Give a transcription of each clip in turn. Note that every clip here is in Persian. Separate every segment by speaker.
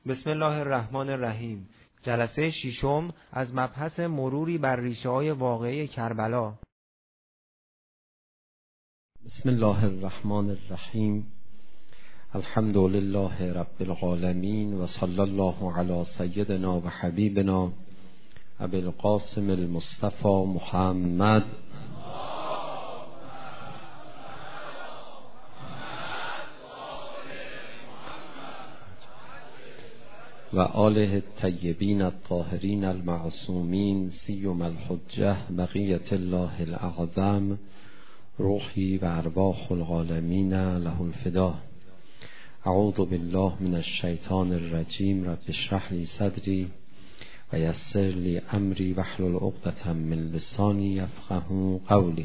Speaker 1: بسم الله الرحمن الرحیم. جلسه ششم از مبحث مروری بر ریشه‌های واقعی کربلا.
Speaker 2: بسم الله الرحمن الرحیم. الحمد لله رب العالمین و صلی الله علی سیدنا و حبیبنا ابی القاسم المصطفى محمد و آله الطیبین الطاهرین المعصومین سیما الحجة بقیة الله الاعظم روحی و ارواح العالمین له الفدا. اعوذ بالله من الشیطان الرجیم. رب اشرح لی صدری و یسر لی امری واحلل عقدة من لسانی یفقهوا قولی.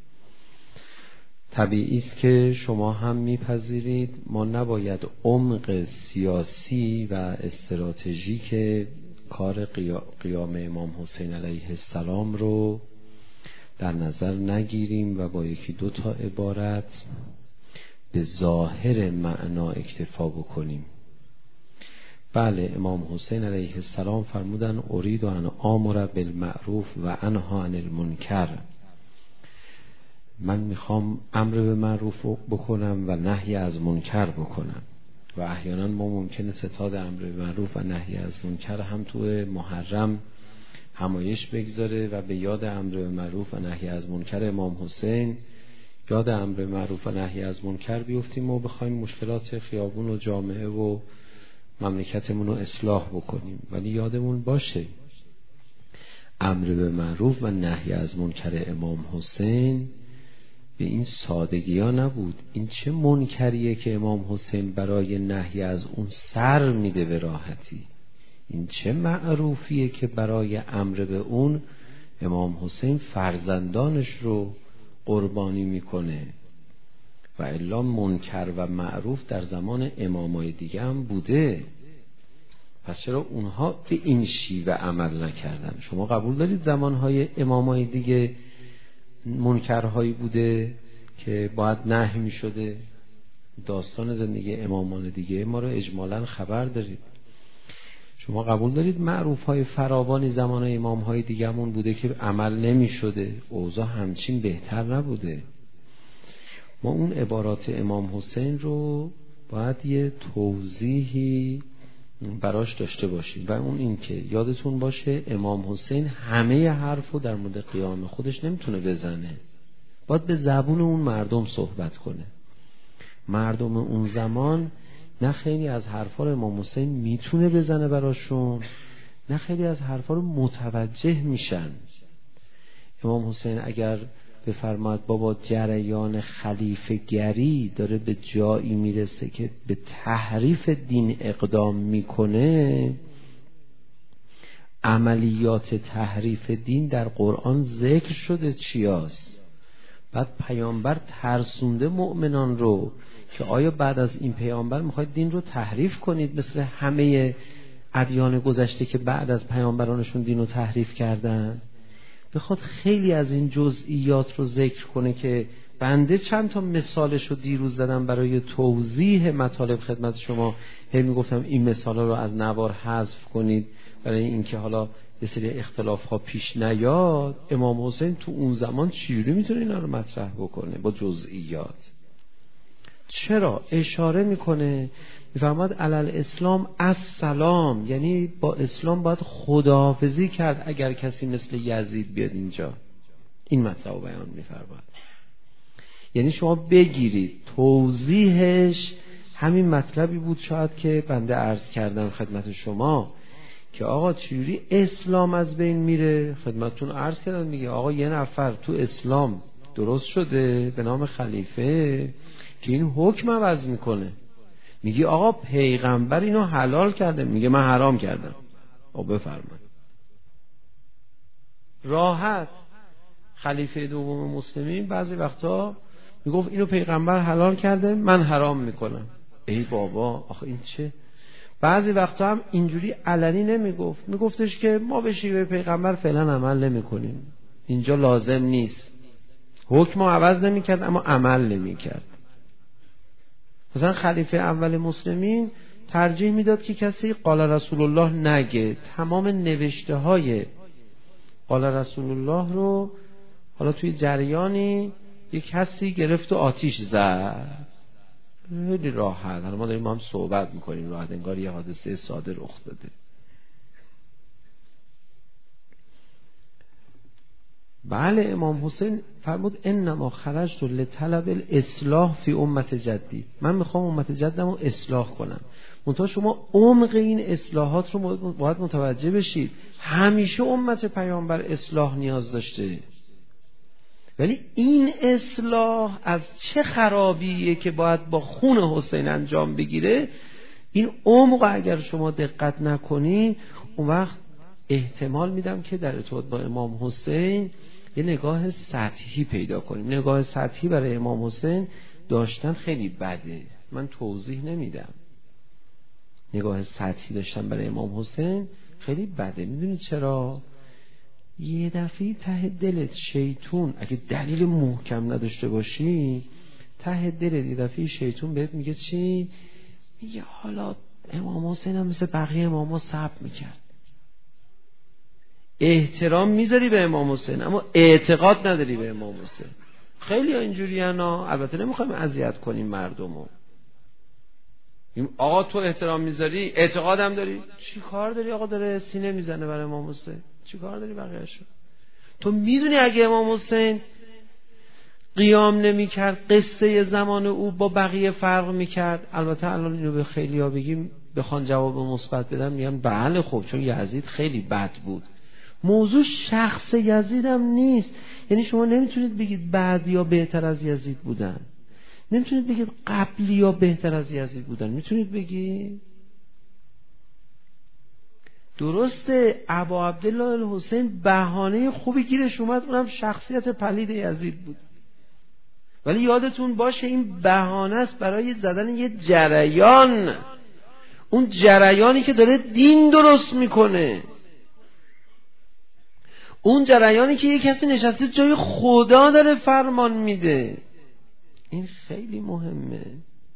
Speaker 2: طبیعی است که شما هم میپذیرید ما نباید عمق سیاسی و استراتژیک کار قیام امام حسین علیه السلام رو در نظر نگیریم و با یکی دو تا عبارت به ظاهر معنا اکتفا بکنیم. بله، امام حسین علیه السلام فرمودن ارید ان آمر بالمعروف و انها عن المنکر. من میخوام امر به معروف بکنم و نهی از منکر بکنم. و احیانا ما ممکنه ستاد امر به معروف و نهی از منکر هم تو محرم همایش بگذاره و به یاد امر به معروف و نهی از منکر امام حسین یاد امر به معروف و نهی از منکر بیفتیم و بخوایم مشکلات خیابون و جامعه و مملکتمون رو اصلاح بکنیم. ولی یادمون باشه امر به معروف و نهی از منکر امام حسین به این سادگی ها نبود. این چه منکریه که امام حسین برای نهی از اون سر میده به راحتی؟ این چه معروفیه که برای امر به اون امام حسین فرزندانش رو قربانی میکنه؟ و الا منکر و معروف در زمان امامای دیگه هم بوده. پس چرا اونها به این شیوه عمل نکردن؟ شما قبول دارید زمانهای امامای دیگه منکرهایی بوده که باید نهی می شده؟ داستان زندگی امامان دیگه ما رو اجمالاً خبر دارید. شما قبول دارید معروفهای فراوانی زمان امامهای دیگه همون بوده که عمل نمی شده؟ اوضاع همچین بهتر نبوده. ما اون عبارات امام حسین رو باید یه توضیحی براش داشته باشیم و اون این که یادتون باشه امام حسین همه حرفو در مورد قیام خودش نمیتونه بزنه، باید به زبون اون مردم صحبت کنه. مردم اون زمان نه خیلی از حرفا رو امام حسین میتونه بزنه براشون، نه خیلی از حرفا رو متوجه میشن. امام حسین اگر بفرماد بابا جریان خلیفه گری داره به جایی میرسه که به تحریف دین اقدام میکنه، عملیات تحریف دین در قرآن ذکر شده چیاست، بعد پیامبر ترسونده مؤمنان رو که آیا بعد از این پیامبر میخواید دین رو تحریف کنید مثل همه ادیان گذشته که بعد از پیامبرانشون دین رو تحریف کردن؟ بخواد خیلی از این جزئیات رو ذکر کنه که بنده چند تا مثالش رو دیروز زدم برای توضیح مطالب خدمت شما. میگفتم این مثالا رو از نوار حذف کنید برای اینکه حالا یه سری اختلاف ها پیش نیاد. امام حسین تو اون زمان چجوری میتونه اینا رو مطرح بکنه با جزئیات؟ چرا؟ اشاره میکنه، میفرماد علل اسلام السلام، یعنی با اسلام باید خداحافظی کرد اگر کسی مثل یزید بیاد اینجا. این مطلب رو بیان میفرماد. یعنی شما بگیرید توضیحش همین مطلبی بود شاید که بنده عرض کردم خدمت شما که آقا چجوری اسلام از بین میره. خدمتتون عرض کردم میگه آقا یه نفر تو اسلام درست شده به نام خلیفه که این حکم عوض میکنه. میگی آقا پیغمبر اینو حلال کرده، میگه من حرام کردم. آقا بفرمایید. راحت خلیفه دوم مسلمین بعضی وقتا میگفت اینو پیغمبر حلال کرده من حرام میکنم. ای بابا آخه این چه؟ بعضی وقتا هم اینجوری علنی نمیگفت، میگفتش که ما به شیوه پیغمبر فعلا عمل نمیکنیم، اینجا لازم نیست. حکم عوض نمیکرد اما عمل نمیکرد. مثلا خلیفه اول مسلمین ترجیح میداد که کسی قال رسول الله نگه. تمام نوشته های قال رسول الله رو حالا توی جریانی یک کسی گرفت و آتیش زد. خیلی راحت. حالا ما داریم هم صحبت میکنیم راحت، انگار یه حادثه ساده رخ داده. بله امام حسین فرمود انما خرجت لطلب الاصلاح فی امت جدی، من میخوام امت جدم رو اصلاح کنم. منتها شما عمق این اصلاحات رو باید متوجه بشید. همیشه امت پیامبر اصلاح نیاز داشته، ولی این اصلاح از چه خرابیه که باید با خون حسین انجام بگیره، این عمق اگر شما دقت نکنی اون وقت احتمال میدم که در ارتباط با امام حسین یه نگاه سطحی پیدا کنیم. نگاه سطحی برای امام حسین داشتن خیلی بده، من توضیح نمیدم. نگاه سطحی داشتن برای امام حسین خیلی بده. میدونید چرا؟ یه دفعه ته دلت شیطون، اگه دلیل محکم نداشته باشی، ته دلت یه دفعه شیطون بهت میگه چی؟ میگه حالا امام حسین هم مثل بقیه اماما صبر میکرد. احترام میذاری به امام حسین اما اعتقاد نداری به امام حسین. خیلی ها اینجوری هستن. البته نمیخوایم اذیت کنیم مردمو. آقا تو احترام میذاری اعتقادم داری، چی کار داری آقا داره سینه میزنه برای امام حسین؟ چی کار داری بقیه‌شو؟ تو میدونی اگه امام حسین قیام نمیکرد قصه زمان او با بقیه فرق میکرد؟ البته الان اینو به خیلی‌ها بگیم بخوان جواب مثبت بدن میگن بله خب چون یزید خیلی بد بود. موضوع شخص یزید هم نیست. یعنی شما نمیتونید بگید بعدیا بهتر از یزید بودن، نمیتونید بگید قبلیا بهتر از یزید بودن. میتونید بگید درسته ابا عبدالله الحسین بهانه خوبی گیرش اومد، اونم شخصیت پلید یزید بود، ولی یادتون باشه این بهانه است برای زدن یه جریان، اون جریانی که داره دین درست میکنه، اون جریانی که یه کسی نشسته جای خدا داره فرمان میده. این خیلی مهمه.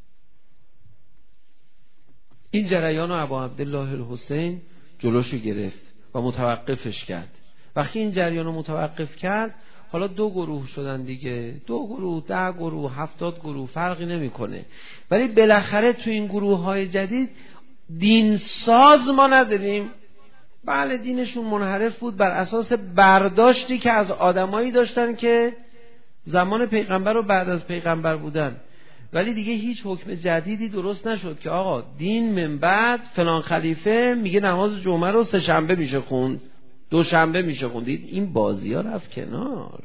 Speaker 2: این جریان رو ابا عبدالله الحسین جلوشو گرفت و متوقفش کرد. وقتی این جریان رو متوقف کرد، حالا 2 گروه شدن دیگه، 2 گروه، 10 گروه، 70 گروه، فرقی نمیکنه. ولی بالاخره تو این گروه های جدید دین ساز ما نداریم. بله دینشون منحرف بود بر اساس برداشتی که از آدمایی داشتن که زمان پیغمبر و بعد از پیغمبر بودن، ولی دیگه هیچ حکم جدیدی درست نشد که آقا دین من بعد فلان خلیفه میگه نماز جمعه رو 3 شنبه میشه خوند، 2 شنبه میشه خوندید. این بازی ها رفت کنار.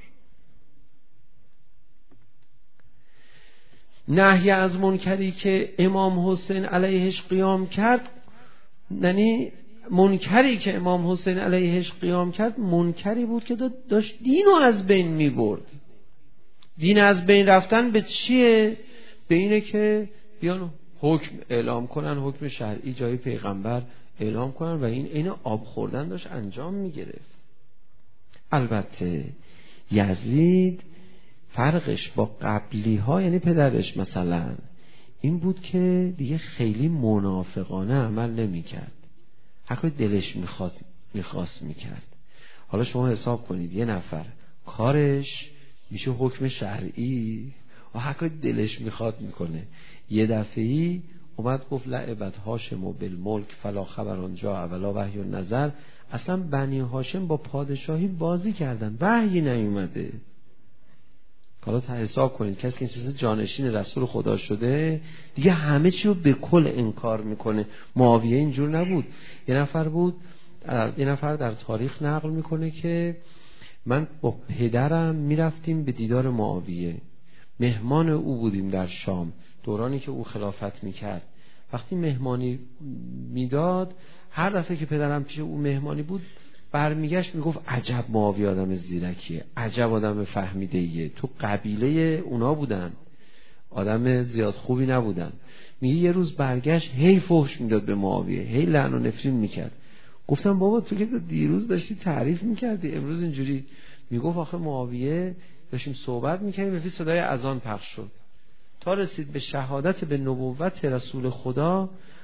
Speaker 2: نهی از منکری که امام حسین علیهش قیام کرد، یعنی منکری که امام حسین علیهش قیام کرد منکری بود که داشت دینو از بین میبرد. دین از بین رفتن به چیه؟ به اینه که بیان حکم اعلام کنن، حکم شرعی جای پیغمبر اعلام کنن و این آب خوردن داشت انجام میگرفت. البته یزید فرقش با قبلی ها، یعنی پدرش مثلا، این بود که دیگه خیلی منافقانه عمل نمی کرد. هر دلش میخواست میکرد. حالا شما حساب کنید یه نفر کارش میشه حکم شرعی و هر دلش میخواد میکنه. یه دفعی اومد گفت لعبت هاشم و بالملک فلا خبر آنجا اولا وحی و نظر. اصلا بنی هاشم با پادشاهی بازی کردن، وحی نیومده. حالا حساب کنید کسی که این جانشین رسول خدا شده دیگه همه چی رو به کل انکار میکنه. معاویه اینجور نبود. یه نفر در تاریخ نقل میکنه که من با پدرم میرفتیم به دیدار معاویه، مهمان او بودیم در شام دورانی که او خلافت میکرد. وقتی مهمانی میداد، هر دفعه که پدرم پیش او مهمانی بود برمیگشت میگفت عجب معاویه آدم زیرکیه، عجب آدم فهمیده‌ایه. تو قبیله اونا بودن، آدم زیاد خوبی نبودن. میگه یه روز برگشت هی فحش میداد به معاویه، هی لعن و نفرین میکرد. گفتم بابا تو که دیروز داشتی تعریف میکردی امروز اینجوری. میگفت آخه معاویه داشتیم صحبت میکردیم و صدای اذان پخش شد تا رسید به شهادت به نبوت رسول خدا.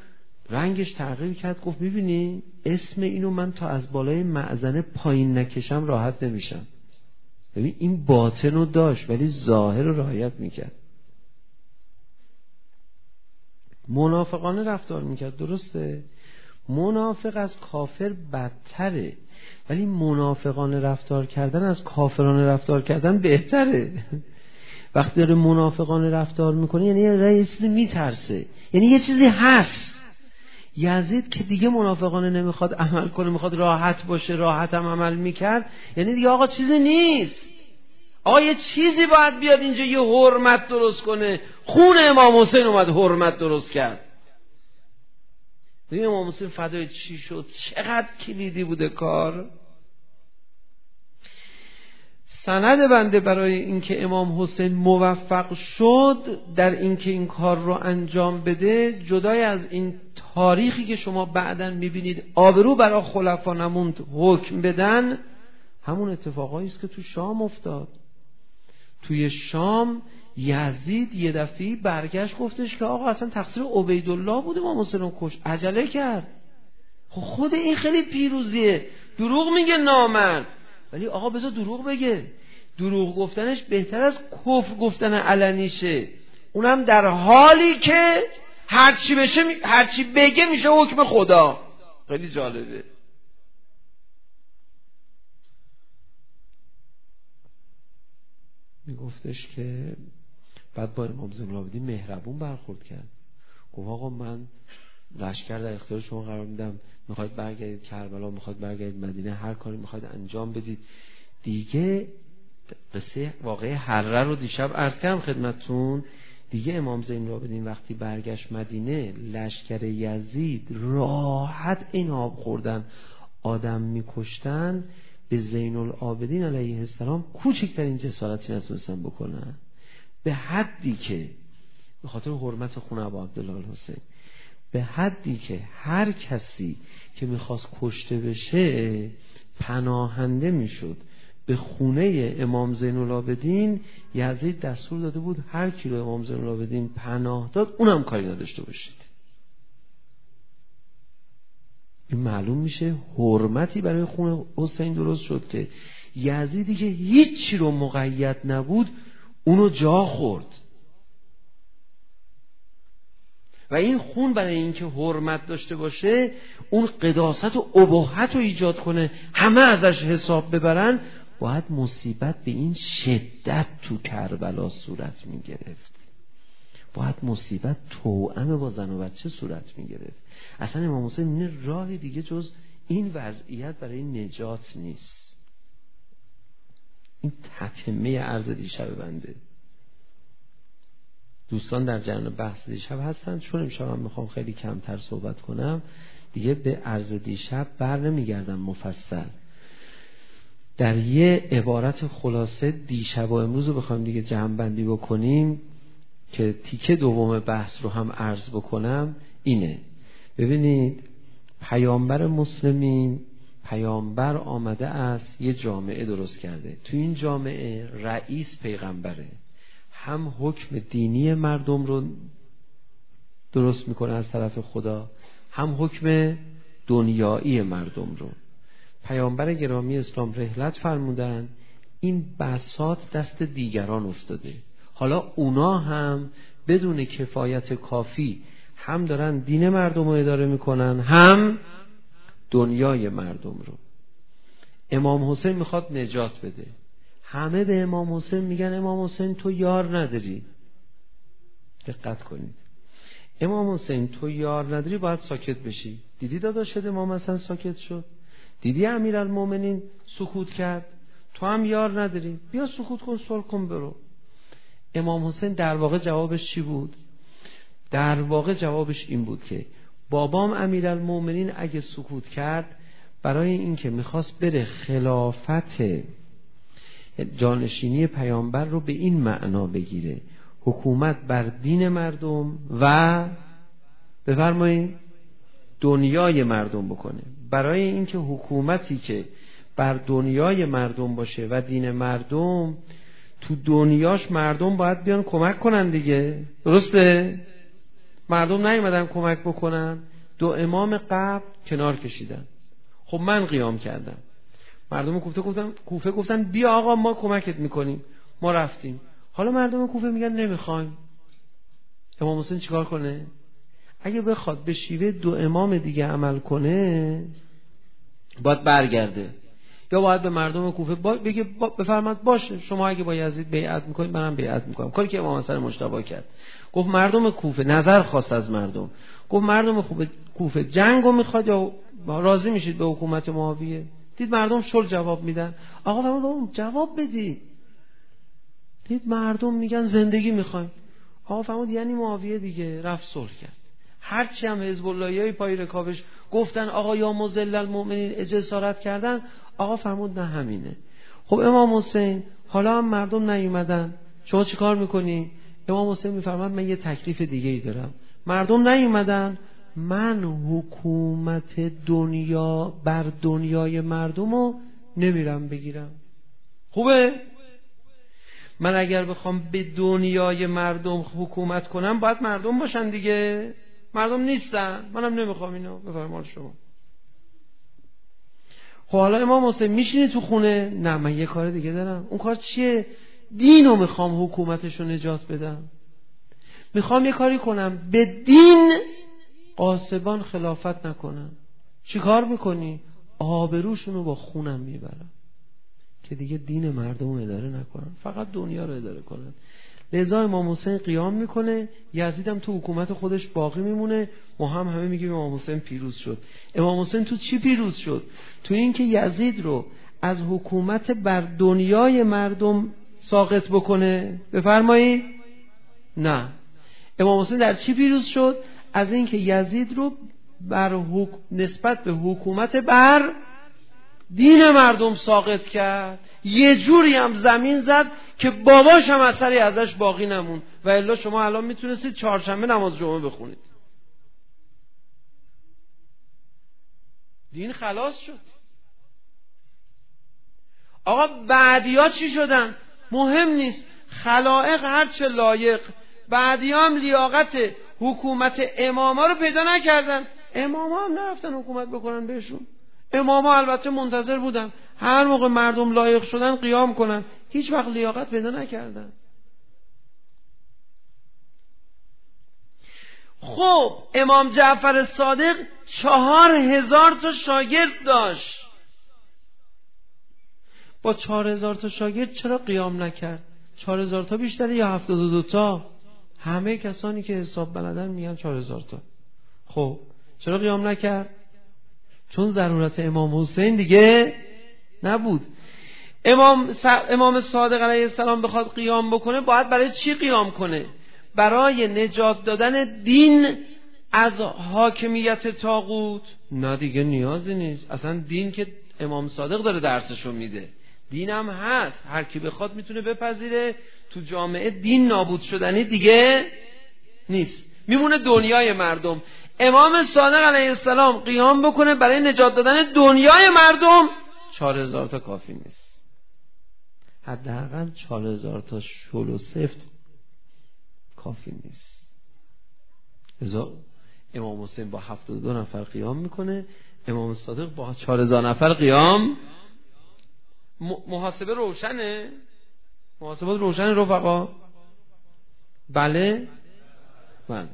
Speaker 2: رنگش تغییر کرد، گفت میبینی اسم اینو من تا از بالای مأذنه پایین نکشم راحت نمیشم. ببین این باطن رو داشت ولی ظاهر رو رعایت میکرد. منافقانه رفتار میکرد، درسته؟ منافق از کافر بدتره، ولی منافقانه رفتار کردن از کافرانه رفتار کردن بهتره. وقتی داره منافقانه رفتار میکنه یعنی رئیس میترسه، یعنی یه چیزی هست. یزید که دیگه منافقانه نمیخواد عمل کنه، میخواد راحت باشه، راحت هم عمل میکرد، یعنی دیگه آقا چیزی نیست، آقا یه چیزی باید بیاد اینجا یه حرمت درست کنه. خون امام حسین اومد حرمت درست کرد. دیگه امام حسین فدای چی شد؟ چقدر کلیدی بوده کار. سند بنده برای اینکه امام حسین موفق شد در اینکه این کار رو انجام بده، جدای از این تاریخی که شما بعداً میبینید آبرو برای خلفا نموند حکم بدن، همون اتفاقایی است که تو شام افتاد. توی شام یزید یه دفعی برگشت گفتش که آقا اصلا تقصیر عبیدالله بود امام حسین رو کشت، عجله کرد. خود این خیلی پیروزیه. دروغ میگه نامرد، ولی آقا بذار دروغ بگه. دروغ گفتنش بهتر از کفر گفتن علنیشه، اونم در حالی که هرچی بشه هرچی بگه میشه حکم خدا. خیلی جالبه. میگفتش که بعد با امام زین العابدین مهربون برخورد کرد، گفت آقا من لشکر در اختیار شما قرار میدم، میخواید برگردید کربلا، میخواید برگردید مدینه، هر کاری میخواید انجام بدید. دیگه قصه واقعی حره رو دیشب عرض کردم خدمتتون. دیگه امام زین العابدین وقتی برگشت مدینه، لشکر یزید راحت این آب خوردن، آدم میکشتن، به زین العابدین علیه السلام کوچکترین جسارتی نتونستن بکنن، به حدی که به خاطر حرمت خون ابو عبدالله الحسین، به حدی که هر کسی که میخواست کشته بشه پناهنده میشد به خونه امام زین العابدین. یزید دستور داده بود هر کی رو امام زین العابدین پناه داد اونم کاری نداشته باشید. این معلوم میشه حرمتی برای خون حسین درست شد که یزیدی که هیچی رو مقید نبود اونو جا خورد. و این خون برای اینکه حرمت داشته باشه، اون قداست و اباحت رو ایجاد کنه، همه ازش حساب ببرن، باید مصیبت به این شدت تو کربلا صورت می گرفت. باید مصیبت توأم با زن و بچه صورت می گرفت. اصلا امام حسین راهی دیگه جز این وضعیت برای نجات نیست. این تتمه عرض دیشب بنده. دوستان در جریان بحث دیشب هستن، چون امشب هم میخوام خیلی کمتر صحبت کنم دیگه به عرض دیشب بر نمیگردم مفصل. در یه عبارت خلاصه دیشب و امروز رو بخوایم دیگه جمع بندی بکنیم که تیکه دوم بحث رو هم عرض بکنم، اینه. ببینید پیامبر مسلمین، پیامبر آمده است یه جامعه درست کرده، تو این جامعه رئیس پیغمبره، هم حکم دینی مردم رو درست میکنه از طرف خدا، هم حکم دنیایی مردم رو. پیامبر گرامی اسلام رحلت فرمودن، این بساط دست دیگران افتاده، حالا اونا هم بدون کفایت کافی هم دارن دین مردم رو اداره میکنن هم دنیای مردم رو. امام حسین میخواد نجات بده، همه به امام حسین میگن امام حسین تو یار نداری. دقت کنید، امام حسین تو یار نداری باید ساکت بشی. دیدی داداش امام حسن ساکت شد؟ دیدی امیرالمومنین سکوت کرد؟ تو هم یار نداری، بیا سکوت کن، صلح کن، برو. امام حسین در واقع جوابش چی بود؟ در واقع جوابش این بود که بابام امیرالمومنین اگه سکوت کرد برای اینکه میخواست بره خلافت جانشینی پیامبر رو به این معنا بگیره، حکومت بر دین مردم و بفرمایید دنیای مردم بکنه. برای اینکه حکومتی که بر دنیای مردم باشه و دین مردم، تو دنیاش مردم باید بیان کمک کنن دیگه، درسته؟ مردم نیومدن کمک بکنن، دو امام قبل کنار کشیدن. خب من قیام کردم، مردم کوفه گفتن بیا آقا ما کمکت میکنیم، ما رفتیم. حالا مردم کوفه میگن نمیخوایم. امام حسین چیکار کنه؟ اگه بخواد به شیوه دو امام دیگه عمل کنه باید برگرده، یا باید به مردم کوفه بگه بفرماد باشه شما اگه با یزید بیعت میکنید منم بیعت میکنم. کاری که امام حسن مجتبی کرد، گفت مردم کوفه نظر خواست از مردم، گفت مردم کوفه جنگو میخواد یا راضی میشید به حکومت معاویه؟ دید مردم شل جواب میدن. آقا فرمود جواب بدی. دید مردم میگن زندگی میخوایم. آقا فرمود یعنی معاویه دیگه. رفت صلح کرد. هرچی هم حزب اللهیای پای رکابش گفتن آقا یا مذل المؤمنین جسارت کردن، آقا فرمود نه همینه. خب امام حسین حالا هم مردم نیومدن، شما چیکار میکنی؟ امام حسین میفرماد من یه تکلیف دیگه ای دارم. مردم نیومدن، من حکومت دنیا بر دنیای مردمو نمیرم بگیرم. خوبه؟ من اگر بخوام به دنیای مردم حکومت کنم باید مردم باشن دیگه. مردم نیستن، منم نمیخوام اینو. بفرمایید شما. خب حالا امام حسین میشینی تو خونه؟ نه من یه کار دیگه دارم. اون کار چیه؟ دینو میخوام حکومتشو نجات بدم. میخوام یه کاری کنم به دین قاسبان خلافت نکنن. چی کار میکنی؟ آبروشونو با خونم میبرم که دیگه دین مردم رو اداره نکنن، فقط دنیا رو اداره کنن. لذا امام حسین قیام میکنه، یزید هم تو حکومت خودش باقی میمونه. ما هم همه میگیم امام حسین پیروز شد. امام حسین تو چی پیروز شد؟ تو این که یزید رو از حکومت بر دنیای مردم ساقط بکنه. بفرمایید. نه، امام حسین در چی پیروز شد؟ از این که یزید رو نسبت به حکومت بر دین مردم ساقط کرد. یه جوری هم زمین زد که باباش هم اثری ازش باقی نمون. و الا شما الان میتونستید چهارشنبه نماز جمعه بخونید. دین خلاص شد. آقا بعدیا چی شدن؟ مهم نیست، خلائق هرچه لایق. بعدیا هم لیاقت حکومت اماما رو پیدا نکردن. اماما هم نرفتن حکومت بکنن بهشون. اماما البته منتظر بودن هر موقع مردم لایق شدن قیام کنن، هیچ وقت لیاقت پیدا نکردن. خب امام جعفر صادق 4000 تا شاگرد داشت. با 4000 تا شاگرد چرا قیام نکرد؟ 4000 تا بیشتره یا 72 تا؟ همه کسانی که حساب بلدن میگن 4000 تا. خب چرا قیام نکرد؟ چون ضرورت امام حسین دیگه نبود. امام صادق علیه السلام بخواد قیام بکنه باید برای چی قیام کنه؟ برای نجات دادن دین از حاکمیت طاغوت؟ نه دیگه نیازی نیست. اصلا دین که امام صادق داره درسشو میده، دین هم هست، هر کی بخواد میتونه بپذیره. تو جامعه دین نابود شدنی دیگه نیست، میمونه دنیای مردم. امام صادق علیه السلام قیام بکنه برای نجات دادن دنیای مردم، 4000 تا کافی نیست. حداقل 4000 تا شل و سفت کافی نیست. لذا امام حسین با 72 نفر قیام میکنه، امام صادق با 4000 نفر قیام. محاسبه روشنه؟ محاسبه روشنه رفقا؟ بله؟ بله.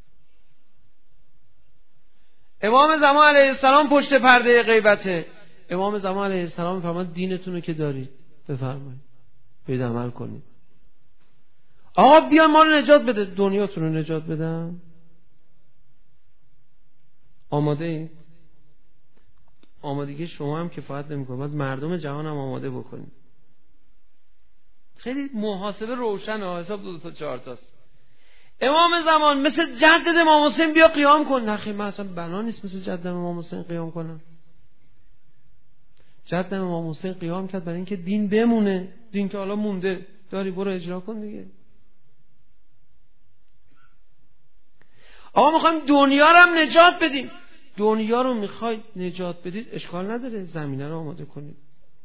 Speaker 2: امام زمان علیه السلام پشت پرده غیبته. امام زمان علیه السلام فرمود دینتون رو که دارید بفرمایید برید عمل کنید. آقا بیان ما رو نجات بده، دنیاتون رو نجات بدم. آماده اید؟ آمادگی شما هم کفایت نمی‌کنه، باید مردم جهان هم آماده بکنید. خیلی محاسبه روشنه، حساب 2 تا 4 تاست. امام زمان مثل جدد امام حسین بیا قیام کن. نه خیلی من اصلا بنا نیست مثل جدد امام حسین قیام کنم. جدد امام حسین قیام کرد برای اینکه دین بمونه. دین که حالا مونده، داری برو اجرا کن دیگه. آقا میخوایم دنیا رو هم نجات بدیم. دنیا رو میخواید نجات بدید اشکال نداره، زمینه رو آماده کنید.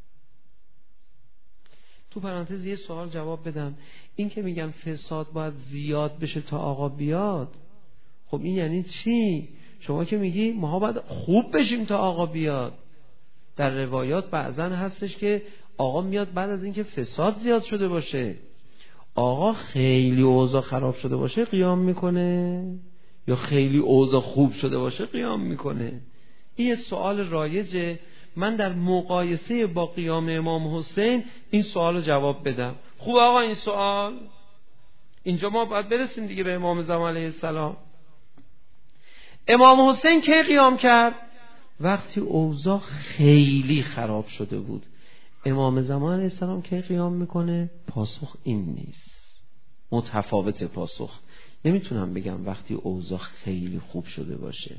Speaker 2: تو پرانتز یه سوال جواب بدم. این که میگن فساد باید زیاد بشه تا آقا بیاد، خب این یعنی چی؟ شما که میگی ما باید خوب بشیم تا آقا بیاد. در روایات بعضن هستش که آقا میاد بعد از اینکه فساد زیاد شده باشه. آقا خیلی اوضاع خراب شده باشه قیام میکنه یا خیلی اوضاع خوب شده باشه قیام میکنه؟ این یه سوال رایجه. من در مقایسه با قیام امام حسین این سوالو جواب بدم. خوب آقا این سوال؟ اینجا ما باید برسیم دیگه به امام زمان علیه السلام. امام حسین کی قیام کرد؟ وقتی اوضاع خیلی خراب شده بود. امام زمان علیه السلام کی قیام میکنه؟ پاسخ این نیست، متفاوت پاسخ. نمیتونم بگم وقتی اوضاع خیلی خوب شده باشه.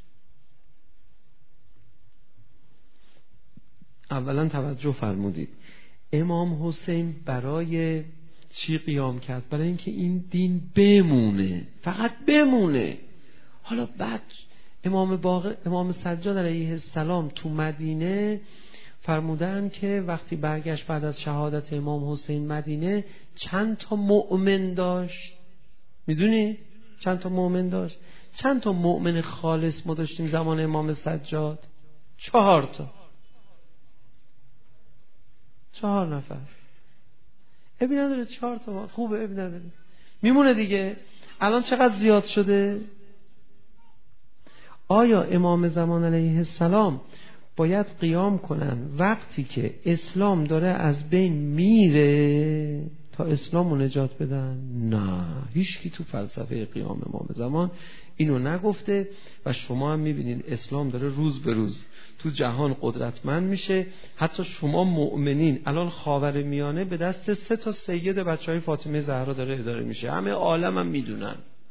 Speaker 2: اولا توجه فرمودید امام حسین برای چی قیام کرد؟ برای اینکه این دین بمونه، فقط بمونه. حالا بعد امام سجاد علیه السلام تو مدینه فرمودن که وقتی برگشت بعد از شهادت امام حسین مدینه چند تا مؤمن داشت؟ میدونی چند تا مؤمن داشت؟ چند تا مؤمن خالص ما داشتیم زمان امام سجاد؟ 4 تا. 4 نفر. ابی نداره 4 تا خوبه، ابی نداره، میمونه دیگه. الان چقدر زیاد شده؟ آیا امام زمان علیه السلام باید قیام کنن وقتی که اسلام داره از بین میره تا اسلام رو نجات بدن؟ نه، هیچکی تو فلسفه قیام امام زمان اینو نگفته. و شما هم میبینید اسلام داره روز به روز تو جهان قدرتمند میشه. حتی شما مؤمنین الان خاورمیانه به دست 3 تا سید بچهای فاطمه زهرا داره اداره میشه، همه عالم هم میدونن.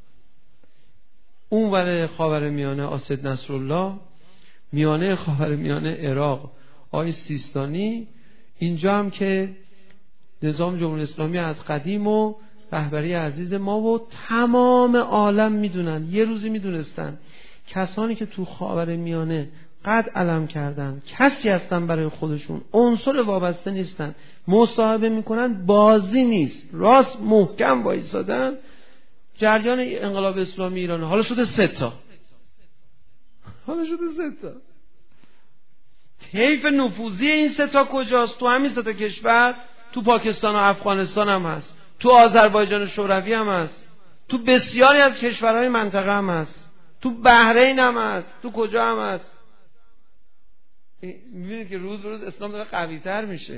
Speaker 2: اون ور خاورمیانه اسد نصرالله، میانه خاورمیانه عراق آقای سیستانی، اینجا هم که نظام جمهوری اسلامی از قدیم و رهبری عزیز ما و تمام عالم میدونن. یه روزی میدونستن کسانی که تو خاورمیانه قد علم کردن کسی هستن برای خودشون، عنصر وابسته نیستن، مصاحبه میکنن، بازی نیست، راست محکم وایسادن. جریان انقلاب اسلامی ایران حالا شده 3 تا. حیف نفوذی این 3 تا کجاست؟ تو همین 3 تا کشور، تو پاکستان و افغانستان هم هست، تو آذربایجان شوروی هم هست، تو بسیاری از کشورهای منطقه هم هست، تو بحرین هم هست، تو کجا هم هست. میبینید که روز به روز اسلام داره قوی تر میشه.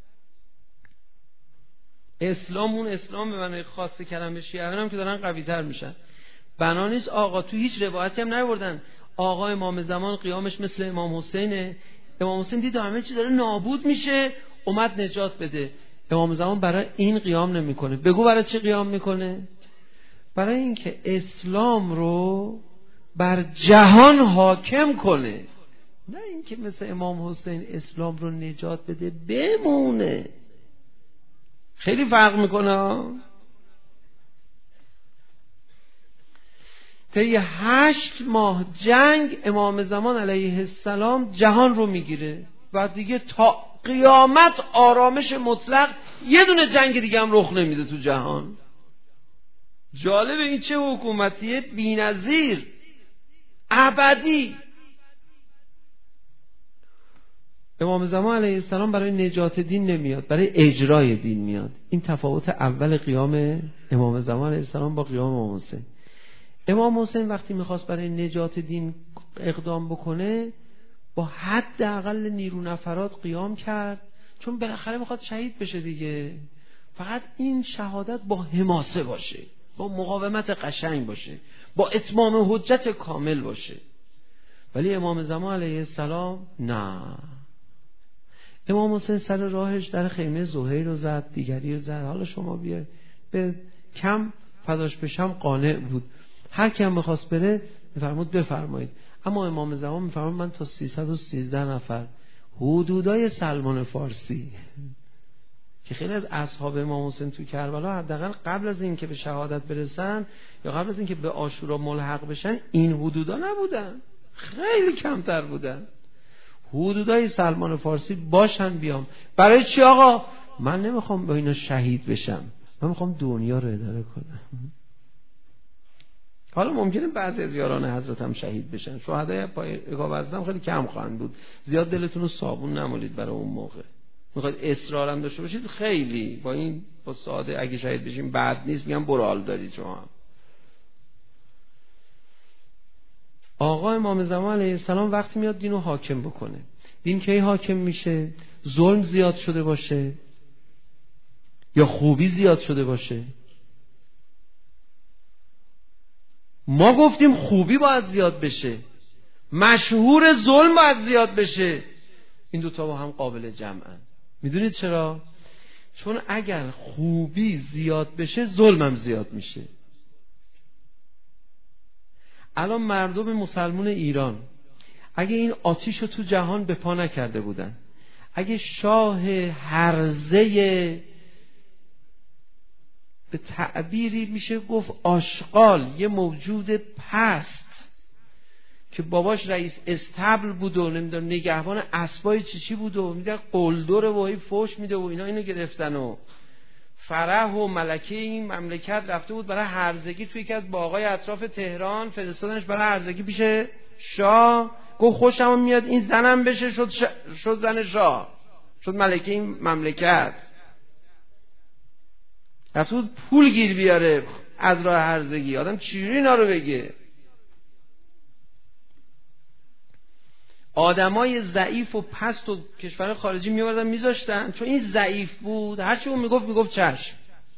Speaker 2: اسلام اون اسلام به معنی خاص کلمه شیعه هم که دارن قوی تر میشن. بنا نیست آقا، تو هیچ روایتی هم نیوردن آقا امام زمان قیامش مثل امام حسینه. امام حسین دید همه چی داره نابود میشه، اومد نجات بده. امام زمان برای این قیام نمیکنه. بگو برای چی قیام میکنه؟ برای اینکه اسلام رو بر جهان حاکم کنه، نه اینکه مثل امام حسین اسلام رو نجات بده بمونه. خیلی فرق میکنه. طی 8 ماه جنگ امام زمان علیه السلام جهان رو میگیره و دیگه تا قیامت آرامش مطلق، یه دونه جنگ دیگه هم رخ نمیده تو جهان. جالبه این چه حکومتیه بی‌نظیر ابدی. امام زمان علیه السلام برای نجات دین نمیاد، برای اجرای دین میاد. این تفاوت اول قیام امام زمان علیه السلام با قیام امام حسین. امام حسین وقتی میخواست برای نجات دین اقدام بکنه با حداقل نیرو نفرات قیام کرد، چون بالاخره میخواد شهید بشه دیگه. فقط این شهادت با حماسه باشه، با مقاومت قشنگ باشه، با اتمام حجت کامل باشه. ولی امام زمان علیه السلام نه. امام حسین سر راهش در خیمه زهیر رو زد، دیگری رو زد. حالا شما بیا به کم فداش بشم قانع بود. هر کی هم می‌خواست بره می‌فرمود بفرمایید. اما امام زمان می‌فرمود من تا 313 نفر حدودای سلمان فارسی که خیلی از اصحاب امام حسین تو کربلا حداقل قبل از این که به شهادت برسن یا قبل از این که به عاشورا ملحق بشن این حدودا نبودن، خیلی کمتر بودن. حدودای سلمان فارسی باشن بیام. برای چی آقا؟ من نمیخوام با اینا شهید بشم، من میخوام دنیا رو اداره کنم. حالا ممکنه بعضی از یاران حضرت هم شهید بشن، شهدای پای عقاب هم خیلی کم خواهند بود. زیاد دلتون رو صابون نمالید برای اون موقع. میخواید اصرار هم داشته باشید خیلی با ساده اگه شهید بشیم بد نیست، میگم برو حال دارید شما هم. آقا امام زمان علیه السلام وقتی میاد دینو حاکم بکنه، دین کی حاکم میشه؟ ظلم زیاد شده باشه یا خوبی زیاد شده باشه؟ ما گفتیم خوبی باید زیاد بشه، مشهور ظلم باید زیاد بشه. این دوتا با هم قابل جمعن. میدونید چرا؟ چون اگر خوبی زیاد بشه ظلمم زیاد میشه. الان مردم مسلمان ایران اگه این آتیش رو تو جهان به پا نکرده بودن، اگه شاه هرزه به تعبیری میشه گفت آشغال، یه موجود پست که باباش رئیس استبل بود و نمیدونم نگهبان اسبای چی بود و میده قلدر و هی فوش میده و اینا اینو گرفتن و فرح و ملکه این مملکت رفته بود برای هرزگی توی یکی از باغای اطراف تهران، فرستادنش برای هرزگی پیش شاه. گفت خوشم میاد این زنم بشه، شد زن شاه، شد ملکه این مملکت. رفته بود پول گیر بیاره از راه هرزگی. آدم چجوری اینا رو بگه؟ آدمای ضعیف و پست و کشور خارجی میوردن میذاشتن، چون این ضعیف بود هرچی اون میگفت چشم.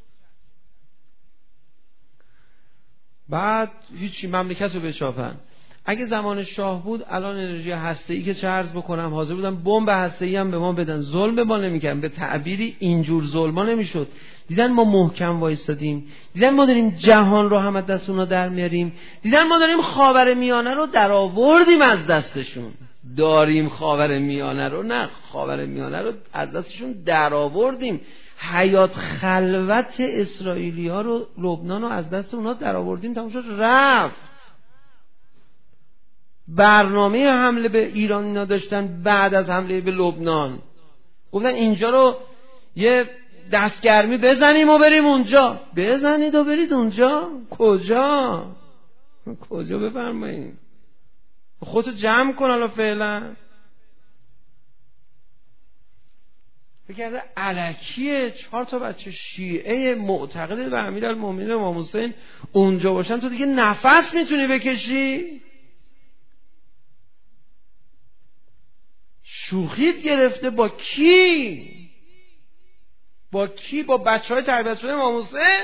Speaker 2: بعد هیچی مملکت رو بچاپن. اگه زمان شاه بود الان انرژی هسته‌ای که چه عرض بکنم حاضر بودن بمب هسته‌ای هم به ما بدن، ظلم به ما نمی‌کردن. به تعبیری اینجور ظلما نمیشد. دیدن ما محکم وایستادیم، دیدن ما داریم جهان رو هم از دست اونا در میاریم، دیدن ما داریم خاورمیانه رو در آوردیم از دستشون. داریم خاورمیانه رو، نه خاورمیانه رو از دستشون در آوردیم. حیات خلوت اسرائیلی‌ها رو، لبنان رو از دست اونا در آوردیم، تمام شد رفت. برنامه حمله به ایران اینا داشتن بعد از حمله به لبنان. گفتن اینجا رو یه دستگرمی بزنیم و بریم اونجا. بزنید و برید اونجا؟ کجا بفرمایید؟ خودتو جمع کن حالا فعلا. بگرده الکیه 4 تا بچه شیعه معتقد به امیرالمومنین امام حسین اونجا باشن، تو دیگه نفس میتونی بکشی؟ شوخیت گرفته. با کی؟ با بچهای تربیت شده امام حسین؟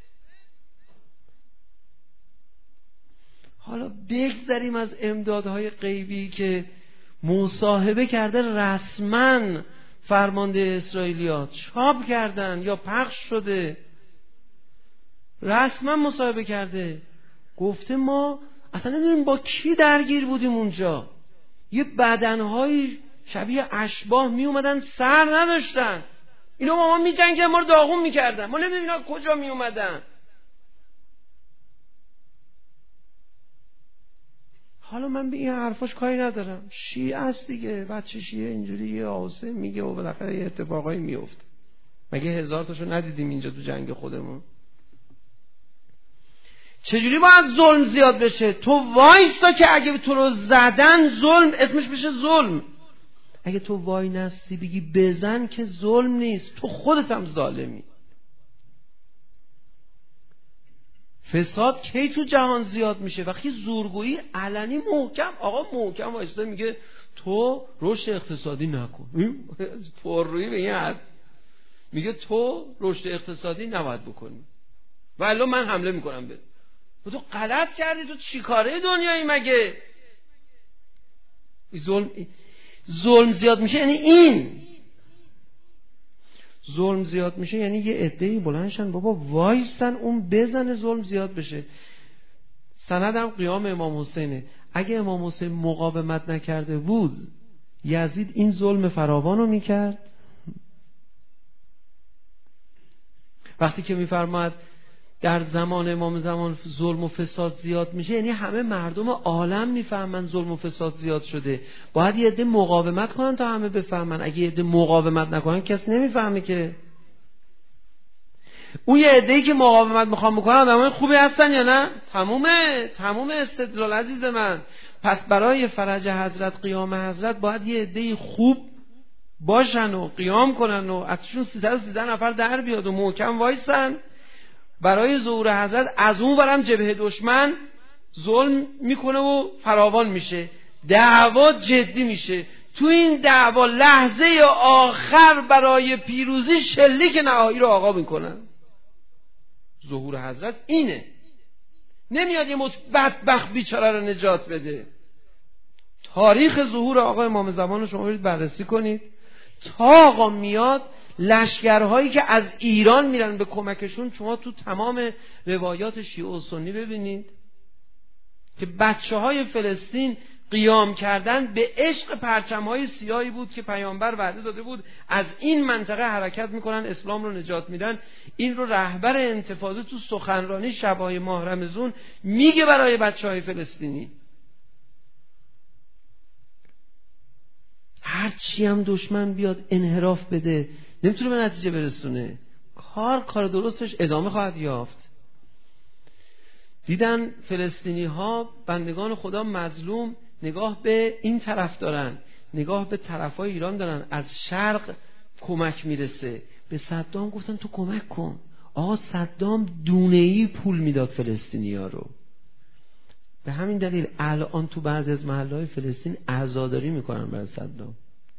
Speaker 2: حالا بگذریم از امدادهای غیبی که مصاحبه کرده رسما فرمانده اسرائیلیات، چاپ کردن یا پخش شده، رسما مصاحبه کرده، گفته ما اصلا نمیدونیم با کی درگیر بودیم اونجا. یه بدنهای شبیه اشباح می اومدن سر نداشتن، اینا با ما می جنگن، ما رو داغون می کردن، ما نمیدونیم اینا کجا می اومدن. حالا من به این حرفاش کاری ندارم، شیعه است دیگه، بچه شیعه اینجوری یه آسه میگه و بالاخره یه اتفاقایی میفته. مگه 1000 تاشو ندیدیم اینجا تو جنگ خودمون؟ چجوری باید ظلم زیاد بشه؟ تو وایستا که اگه تو رو زدن ظلم اسمش بشه ظلم. اگه تو وای نستی بگی بزن که ظلم نیست، تو خودت هم ظالمی. فساد کی تو جهان زیاد میشه؟ وقتی زورگویی علنی محکم، آقا محکم وایستا میگه تو رشد اقتصادی نکن، پررویی به این حد میگه تو رشد اقتصادی نباید بکنی و الا من حمله میکنم بهت. تو غلط کردی، تو چی کاره دنیایی مگه؟ ظلم زیاد میشه یعنی این ظلم زیاد میشه یعنی یه عده‌ای بلندشن بابا وایستن اون بزنه ظلم زیاد بشه. سندم قیام امام حسینه. اگه امام حسین مقاومت نکرده بود یزید این ظلم فراوان رو میکرد. وقتی که میفرماد در زمان امام زمان ظلم و فساد زیاد میشه یعنی همه مردم عالم میفهمن ظلم و فساد زیاد شده، باید یه عده مقاومت کنن تا همه بفهمن. اگه یه عده مقاومت نکنن کسی نمیفهمه که. اون یه عده‌ای که مقاومت میخوام بکنن آدمای خوبی هستن یا نه؟ تموم استدلال عزیز من. پس برای فرج حضرت، قیام حضرت باید یه عده‌ای خوب باشن و قیام کنن و ازشون 313 نفر در بیاد و محکم وایسن برای ظهور حضرت. از اون برم جبهه دشمن ظلم میکنه و فراوان میشه، دعوا جدی میشه. تو این دعوا لحظه آخر برای پیروزی شلیک نهایی رو آقا میکنن. ظهور حضرت اینه، نمیاد یه بدبخت بیچاره رو نجات بده. تاریخ ظهور آقا امام زمان رو شما برید بررسی کنید. تا آقا میاد لشکرهایی که از ایران میرن به کمکشون، شما تو تمام روایات شیعه و سنی ببینید که بچه‌های فلسطین قیام کردن به عشق پرچم‌های سیاهی بود که پیامبر وعده داده بود از این منطقه حرکت میکنن اسلام رو نجات میدن. این رو رهبر انتفاضه تو سخنرانی شب‌های ماه رمضان میگه برای بچه‌های فلسطینی. هرچی هم دشمن بیاد انحراف بده نمیتونه به نتیجه برسونه. کار درستش ادامه خواهد یافت. دیدن فلسطینی ها بندگان خدا مظلوم نگاه به این طرف دارن، نگاه به طرفای ایران دارن، از شرق کمک میرسه. به صدام گفتن تو کمک کن. آقا صدام دونه‌ای پول میداد فلسطینی ها رو. به همین دلیل الان تو بعضی از محله‌های فلسطین عزاداری میکنن برای صدام،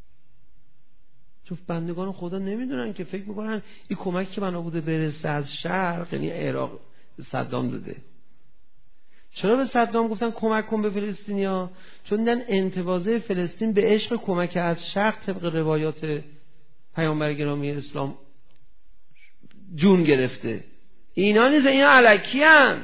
Speaker 2: چون بندگان خدا نمیدونن که فکر میکنن این کمک که بنا بوده برسه از شرق یعنی عراق صدام داده. چرا به صدام گفتن کمک کن به فلسطینیا؟ چون دیدن انتفاضه فلسطین به عشق کمک از شرق طبق روایات پیامبر گرامی اسلام جون گرفته. اینا نیست، اینا الکی هن.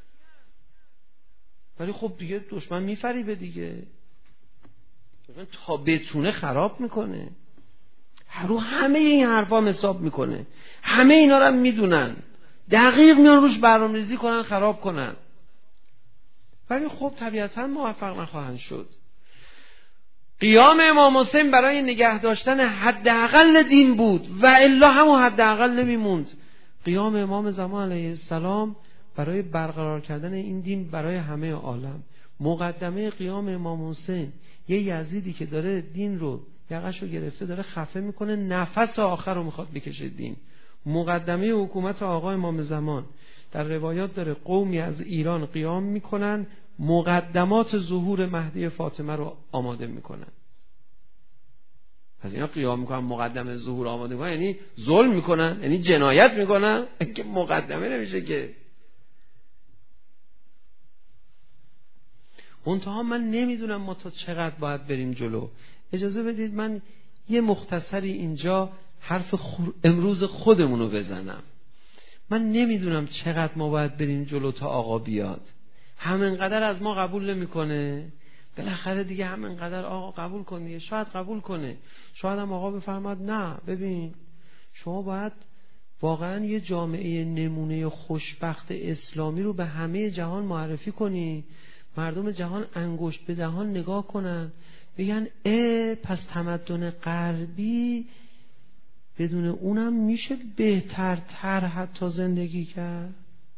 Speaker 2: ولی خب دیگه دشمن میفریبه دیگه، دشمن تا بتونه خراب میکنه. رو همه این حرفا حساب میکنه، همه اینا رو میدونن، دقیق میان روش برنامه‌ریزی کنن خراب کنن. ولی خب طبیعتا موفق نخواهند شد. قیام امام حسین برای نگه داشتن حداقل دین بود و الا همون حداقل نمیموند. قیام امام زمان علیه السلام برای برقرار کردن این دین برای همه عالم. مقدمه قیام امام حسین یه یزیدی که داره دین رو یقش رو گرفته داره خفه میکنه، نفس آخر رو میخواد بکشه دین. مقدمه حکومت آقا امام زمان در روایات داره قومی از ایران قیام میکنن، مقدمات ظهور مهدی فاطمه رو آماده میکنن. پس اینا قیام میکنن مقدمه ظهور آماده میکنن، یعنی ظلم میکنن، یعنی جنایت میکنن که مقدمه نمیشه که. منتها من نمیدونم ما تا چقدر باید بریم جلو. اجازه بدید من یه مختصری اینجا حرف امروز خودمونو بزنم. من نمیدونم چقدر ما باید بریم جلو تا آقا بیاد. همینقدر از ما قبول نمیکنه، بالاخره دیگه همینقدر آقا قبول کنه. شاید قبول کنه، شاید هم آقا بفرماد نه ببین شما باید واقعا یه جامعه نمونه خوشبخت اسلامی رو به همه جهان معرفی کنی، مردم جهان انگشت به دهان نگاه کنن بگن پس تمدن غربی بدون اونم میشه بهترتر حتی زندگی کرد.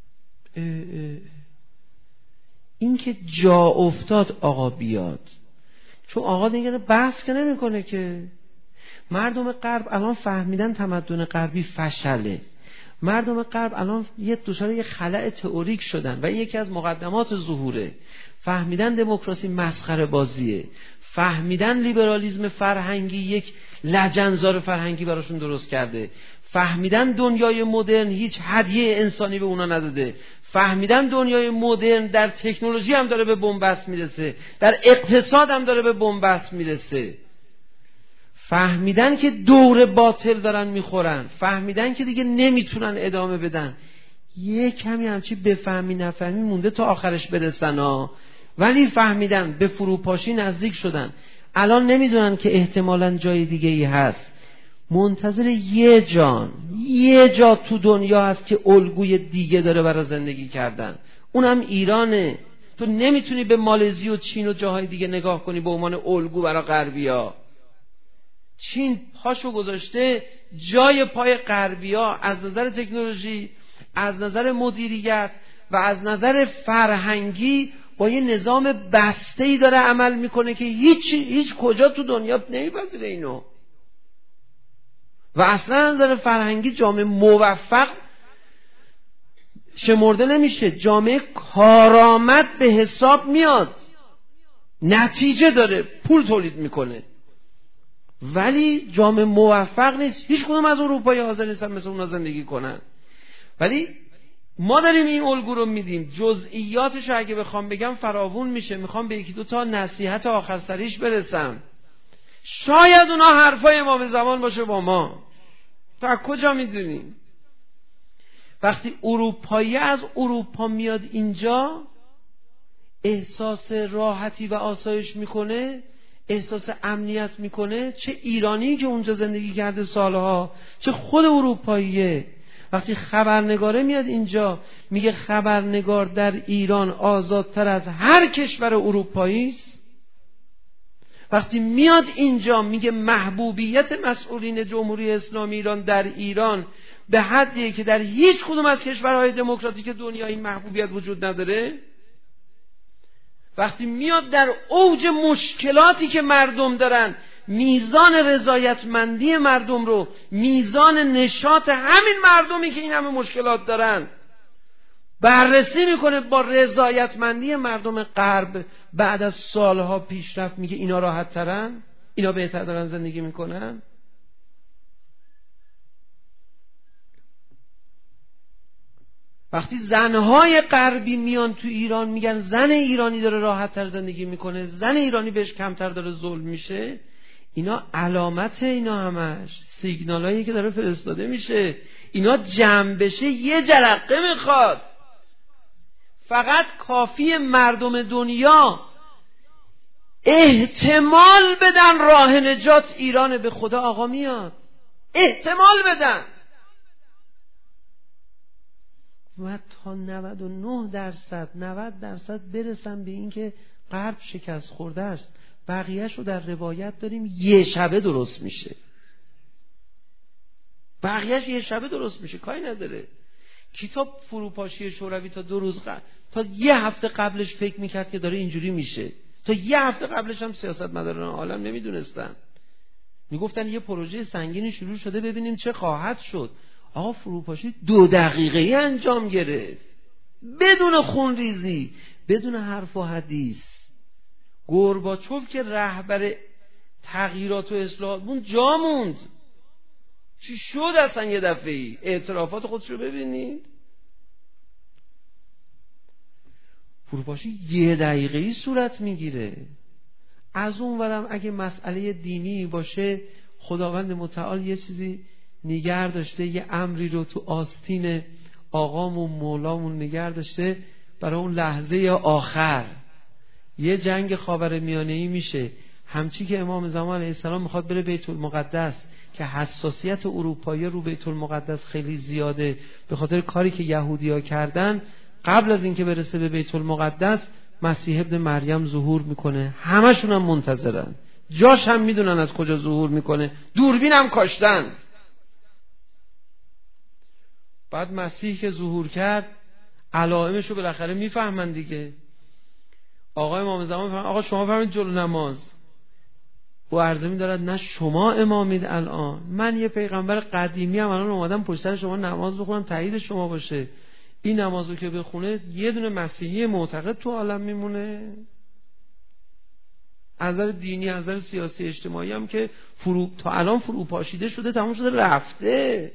Speaker 2: این که جا افتاد آقا بیاد، چون آقا دیگه بحث که نمیکنه که. مردم غرب الان فهمیدن تمدن غربی فشله. مردم غرب الان دچار یه خلأ تئوریک شدن و یکی از مقدمات ظهوره. فهمیدن دموکراسی مسخره بازیه، فهمیدن لیبرالیسم فرهنگی یک لجنزار فرهنگی براشون درست کرده، فهمیدن دنیای مدرن هیچ هدیه انسانی به اونا نداده، فهمیدن دنیای مدرن در تکنولوژی هم داره به بنبست میرسه، در اقتصاد هم داره به بنبست میرسه، فهمیدن که دور باطل دارن میخورن، فهمیدن که دیگه نمیتونن ادامه بدن. یه کمی همچی بفهمی نفهمی مونده تا آخرش برسن ها. ولی فهمیدن، به فروپاشی نزدیک شدن. الان نمیدونن که احتمالاً جای دیگه ای هست. منتظر یه جا تو دنیا هست که الگوی دیگه داره برای زندگی کردن، اونم ایرانه. تو نمیتونی به مالزی و چین و جاهای دیگه نگاه کنی به عنوان الگو برای غربیا. چین پاشو گذاشته جای پای غربیا از نظر تکنولوژی، از نظر مدیریت و از نظر فرهنگی با یه نظام بسته‌ای داره عمل میکنه که هیچ کجا تو دنیا نمیپذیره اینو. و اصلا از نظر فرهنگی جامعه موفق شمرده نمیشه. جامعه کارآمد به حساب میاد، نتیجه داره، پول تولید میکنه، ولی جامعه موفق نیست. هیچ کدوم از اروپایی حاضر نیستن مثل اونا زندگی کنن. ولی ما داریم این الگو رو میدیم. جزئیاتش اگه بخوام بگم فراوون میشه. میخوام به یکی دو تا نصیحت آخر سریش برسم. شاید اونا حرفای امام زمان باشه با ما، تا کجا میدونیم؟ وقتی اروپایی از اروپا میاد اینجا احساس راحتی و آسایش میکنه، احساس امنیت میکنه. چه ایرانی که اونجا زندگی کرده سالها، چه خود اروپاییه. وقتی خبرنگاره میاد اینجا میگه خبرنگار در ایران آزادتر از هر کشور اروپایی است. وقتی میاد اینجا میگه محبوبیت مسئولین جمهوری اسلامی ایران در ایران به حدیه که در هیچ کدوم از کشورهای دموکراتیک دنیا این محبوبیت وجود نداره. وقتی میاد در اوج مشکلاتی که مردم دارن میزان رضایتمندی مردم رو، میزان نشاط همین مردمی که این همه مشکلات دارن بررسی میکنه با رضایتمندی مردم غرب بعد از سالها پیشرفت، میگه اینا راحت ترن، اینا بهتر دارن زندگی میکنن. وقتی زنهای غربی میان تو ایران میگن زن ایرانی داره راحت تر زندگی میکنه، زن ایرانی بهش کمتر داره ظلم میشه، اینا علامت، اینا همش سیگنالایی که داره فرستاده میشه. اینا جمع بشه یه جرقه میخواد. فقط کافی مردم دنیا احتمال بدن راه نجات ایران، به خدا آقا میاد. احتمال بدن و تا 90% برسن به این که غرب شکست خورده است. بقیهش رو در روایت داریم یه شبه درست میشه. بقیهش یه شبه درست میشه، کاری نداره. کتاب فروپاشی شوروی تا 2 روز تا یه هفته قبلش فکر میکرد که داره اینجوری میشه. تا یه هفته قبلش هم سیاستمداران عالم نمیدونستن. میگفتن یه پروژه سنگینی شروع شده، ببینیم چه خواهد شد. آقا فروپاشی 2 دقیقه‌ای انجام گرفت، بدون خونریزی، بدون حرف و حدیث. گورباچوف که رهبر تغییرات و اصلاحات بود جا موند. چی شد اصلا یه دفعه‌ای؟ اعترافات خودش رو ببینید. فروپاشی 1 دقیقه‌ای صورت میگیره. از اون ورم اگه مسئله دینی باشه، خداوند متعال یه چیزی نگه داشته، یه امری رو تو آستین آقامون مولامون نگه داشته برای اون لحظه آخر. یه جنگ خاورمیانه‌ای میشه، همچی که امام زمان علیه السلام میخواد بره بیت المقدس، که حساسیت اروپایی رو بیت المقدس خیلی زیاده به خاطر کاری که یهودی‌ها کردن. قبل از اینکه برسه به بیت المقدس مسیح ابن مریم ظهور میکنه، همشون هم منتظرن، جاش هم میدونن از کجا ظهور میکنه، دوربین هم کاشتن. بعد مسیح که ظهور کرد علائمش رو بالاخره میفهمن دیگه. آقا امام زمان فرمود آقا شما فرمید جلو نماز. او عرضه می‌دارد نه شما امامید الان، من یه پیغمبر قدیمی ام، الان اومدم پشت سر شما نماز بخونم تایید شما باشه. این نمازو که بخونه یه دونه مسیحی معتقد تو عالم میمونه. از نظر دینی، از نظر سیاسی اجتماعی هم که تا الان فرو پاشیده شده، تموم شده رفته.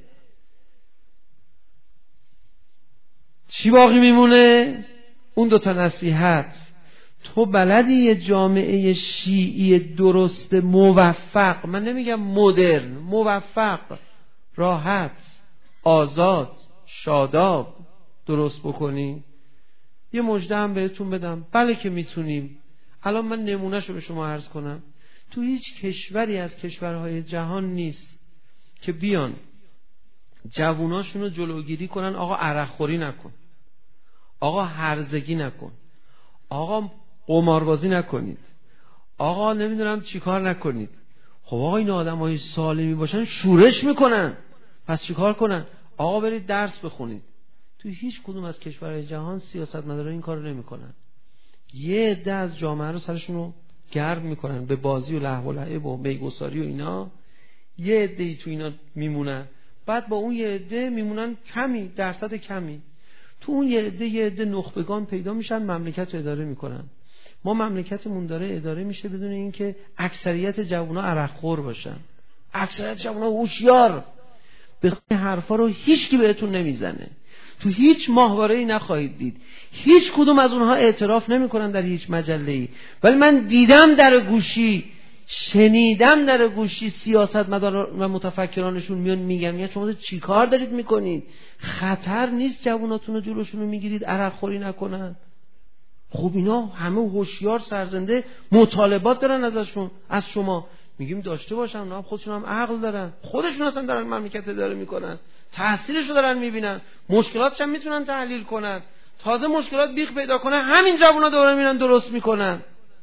Speaker 2: چی باقی میمونه؟ اون 2 تا نصیحت. تو بلدی یه جامعه شیعی درست موفق، من نمیگم مدرن، موفق، راحت، آزاد، شاداب درست بکنی؟ یه مژده هم بهتون بدم، بله که میتونیم. الان من نمونهشو به شما عرض کنم. تو هیچ کشوری از کشورهای جهان نیست که بیان جووناشون رو جلوگیری کنن آقا عرق خوری نکن، آقا هرزگی نکن، آقا قماربازی نکنید، آقا نمیدونم چی کار نکنید. خب آقا این آدمای سالمی باشن شورش میکنن، پس چی کار کنن؟ آقا برید درس بخونید. تو هیچ کدوم از کشورهای جهان سیاستمدارا این کارو نمیکنن. یه عده از جامعه رو سرشون رو گرم میکنن به بازی و لهو و لعب و میگساری و اینا، یه عده‌ای تو اینا میمونن، بعد با اون یه عده میمونن کمی، درصد کمی، تو اون یه عده نخبگان پیدا میشن، مملکت رو اداره میکنن. ما مملکتمون داره اداره میشه بدون اینکه اکثریت جوونا عرقخور باشن، اکثریت جوونا هوشیار، به حرفا رو هیچکی بهتون نمیزنه، تو هیچ ماهواره‌ای نخواهید دید، هیچ کدوم از اونها اعتراف نمیکنن در هیچ مجله‌ای. ولی من دیدم در گوشی، شنیدم در گوشی سیاستمداران و متفکرانشون میگن شما چی کار دارید میکنید؟ خطر نیست جواناتون رو جلوشون رو میگیرید عرق خوری نکنن؟ خب اینا همه هوشیار سرزنده مطالبات دارن ازشون، از شما میگیم داشته باشن، اونا خودشون هم عقل دارن، خودشون اصلا دارن مملکت اداره میکنن، تحصیلش رو دارن میبینن، مشکلاتش هم میتونن تحلیل کنن، تازه مشکلات بیخ پیدا کنه همین جوونا دوره میرن درست میکنن.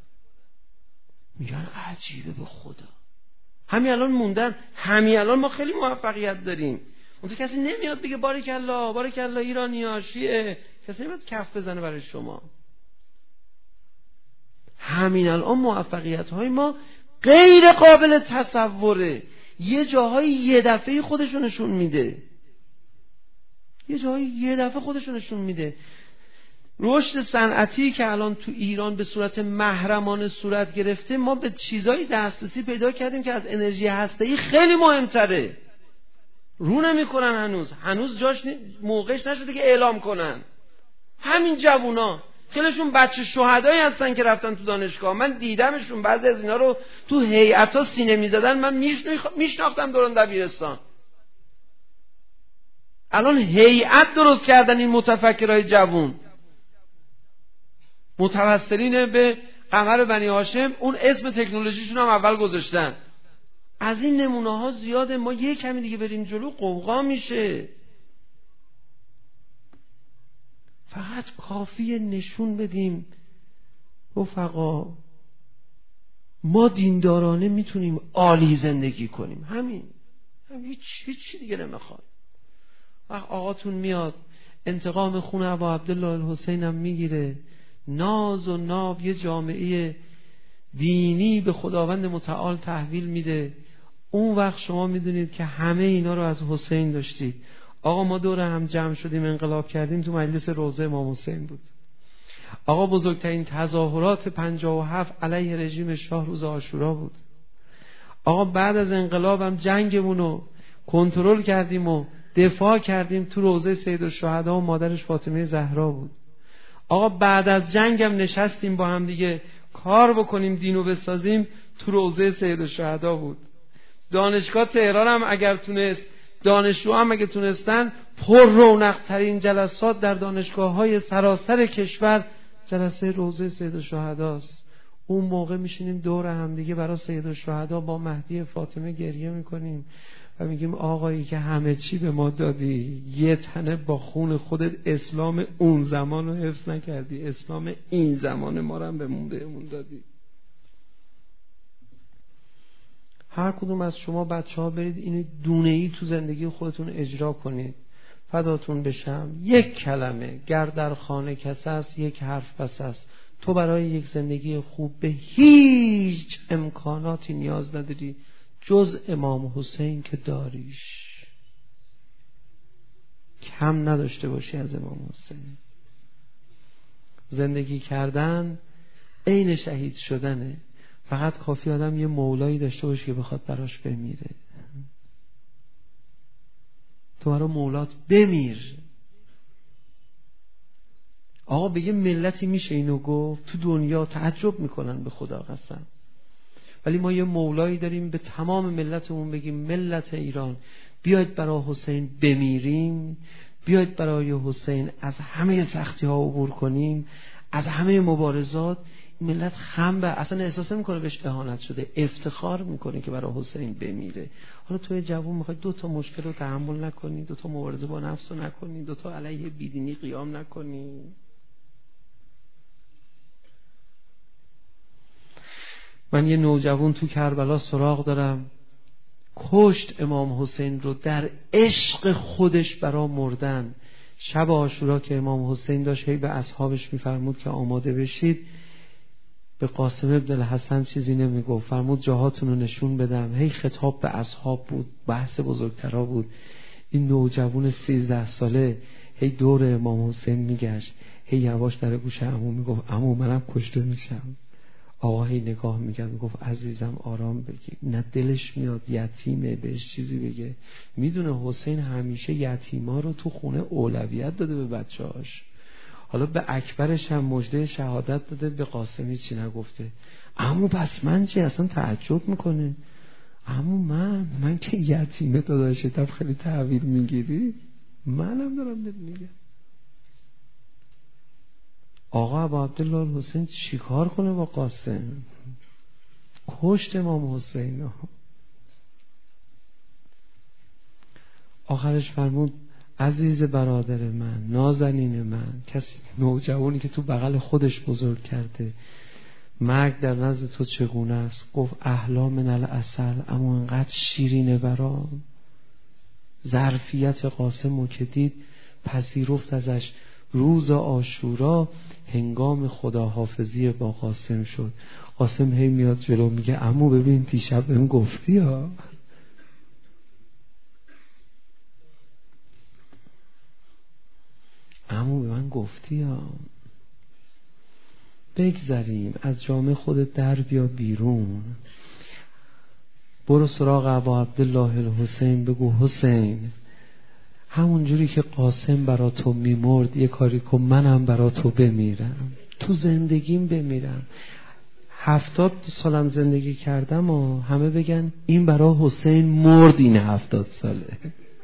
Speaker 2: میگن عجیبه به خدا، همین الان موندن، همین الان ما خیلی موفقیت داریم، اون کسی نمیاد بگه بارکالله بارکالله ایرانی‌ها شیعه، کسی نمیاد کف بزنه برای شما. همین الان موفقیت‌های ما غیر قابل تصوره، یه جاهای یه دفعه خودشونشون میده، یه جاهای یه دفعه خودشونشون میده. رشد صنعتی که الان تو ایران به صورت محرمانه صورت گرفته، ما به چیزایی دسترسی پیدا کردیم که از انرژی هسته‌ای خیلی مهمتره. رو نمی‌کنن هنوز جاش موقعش نشده که اعلام کنن. همین جوونا خیلیشون بچه شهدایی هستن که رفتن تو دانشگاه، من دیدمشون، بعضی از اینا رو تو هیئتا سینه می‌زدن، من میشناختم دوران دبیرستان. الان هیئت درست کردن این متفکرای جوون، متوسلین به قمر بنی هاشم، اون اسم تکنولوژیشون هم اول گذاشتن. از این نمونه ها زیاده، ما یه کمی دیگه بریم جلو قوقا میشه. فقط کافیه نشون بدیم رفقا ما دیندارانه میتونیم عالی زندگی کنیم، همین هیچ دیگه نمیخواد. وقت آقاتون میاد انتقام خون ابا عبدالله الحسین هم میگیره، ناز و ناب یه جامعه دینی به خداوند متعال تحویل میده، اون وقت شما میدونید که همه اینا رو از حسین داشتید. آقا ما دور هم جمع شدیم انقلاب کردیم، تو مجلس روضه امام حسین بود. آقا بزرگترین تظاهرات 57 علیه رژیم شاه روز عاشورا بود. آقا بعد از انقلاب هم جنگمون رو کنترل کردیم و دفاع کردیم، تو روضه سیدالشهدا و مادرش فاطمه زهرا بود. آقا بعد از جنگم نشستیم با هم دیگه کار بکنیم دینو بسازیم، تو روضه سیدالشهدا بود. دانشگاه تهران هم اگر تونست، دانشجو هم اگه تونستن، پر رونق ترین جلسات در دانشگاه های سراسر کشور جلسه روضه سیدالشهداست. اون موقع میشینیم دور هم دیگه برای سیدالشهدا با مهدی فاطمه گریه میکنیم و میگیم آقایی که همه چی به ما دادی، یه تنه با خون خودت اسلام اون زمان رو حفظ نکردی، اسلام این زمان ما رو هم بهمون دادی. هر کدوم از شما بچه ها برید اینو دونه‌ای تو زندگی خودتون اجرا کنید. فداتون بشم، یک کلمه گر در خانه کس است، یک حرف بس است. تو برای یک زندگی خوب به هیچ امکاناتی نیاز نداری جز امام حسین که داریش، کم نداشته باشی از امام حسین. زندگی کردن عین شهید شدنه، فقط کافی آدم یه مولایی داشته باشه که بخواد براش بمیره. تو برای مولات بمیر. آقا بگه ملتی میشه اینو گفت؟ تو دنیا تعجب میکنن به خدا قسم. ولی ما یه مولایی داریم به تمام ملتمون بگیم ملت ایران بیاید برای حسین بمیریم، بیاید برای حسین از همه سختی ها عبور کنیم، از همه مبارزات. ملت خم به اصلا احساس نمیکنه بهش اهانت شده، افتخار میکنه که برای حسین بمیره. حالا توی جوون میخوای 2 تا مشکل رو تحمل نکنی، 2 تا مبارزه با نفس رو نکنی، 2 تا علیه بیدینی قیام نکنی. من یه نوجوان تو کربلا سراغ دارم، کشت امام حسین رو در عشق خودش برا مردن.
Speaker 3: شب عاشورا که امام حسین داشت هی به اصحابش میفرمود که آماده بشید، به قاسم ابن الحسن چیزی نمیگفت، فرمود جاهاتون رو نشون بدم. هی خطاب به اصحاب بود، بحث بزرگترا بود. این نوجوان 13 ساله هی دور امام حسین میگشت، هی یواش در گوش عمو میگفت عمو منم کشته میشم. آقا هی نگاه میگفت عزیزم آرام بگیر، نه دلش میاد یتیمه بهش چیزی بگه. میدونه حسین همیشه یتیما رو تو خونه اولویت داده به بچه‌هاش. حالا به اکبرش هم مژده شهادت داده، به قاسمی چی نگفته. عمو پس من چی؟ اصلا تعجب میکنه. عمو من که یتیمه داداشتم خیلی تحویل میگیری؟ منم دارم بهت میگم. آقا ابو عبدالله حسین چیکار کنه با قاسم؟ کشت امام حسین. آخرش فرمود عزیز برادر من، نازنین من، کسی نوجوانی که تو بغل خودش بزرگ کرده، مرگ در نزد تو چگونه است؟ گفت احلا من العسل، اما انقدر شیرینه برام. ظرفیت قاسم رو که دید پذیرفت ازش. روز عاشورا هنگام خداحافظی با قاسم شد. قاسم هی میاد جلو میگه عمو ببین دیشب بهم گفتی ها. عمو به من گفتی ها. بگذریم از جامعه خودت در بیا بیرون، برو سراغ ابا عبدالله الحسین، بگو حسین همون جوری که قاسم برا تو میمرد یه کاری کن منم برا تو بمیرم، تو زندگیم بمیرم. 70 سالم زندگی کردم و همه بگن این برا حسین مرد این 70 ساله.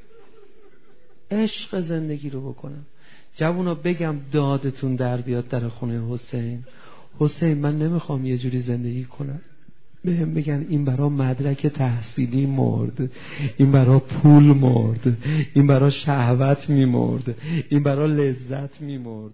Speaker 3: عشق زندگی رو بکنم. جوونا بگم دادتون در بیاد در خونه حسین. حسین من نمیخوام یه جوری زندگی کنم بهم بگن این برا مدرک تحصیلی مرد، این برا پول مرد، این برا شهوت میمرد، این برا لذت میمرد.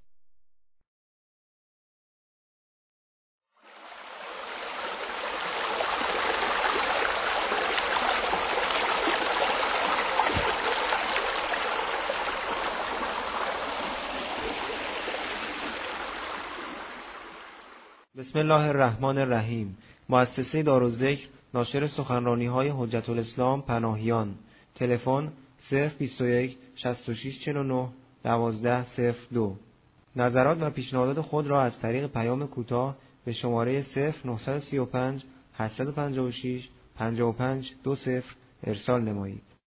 Speaker 1: بسم الله الرحمن الرحیم. مؤسسه دارالذکر ناشر سخنرانی‌های حجت الاسلام پناهیان. تلفن 021 6649 1202. نظرات و پیشنهادات خود را از طریق پیام کوتاه به شماره 0935 856 5520 ارسال نمایید.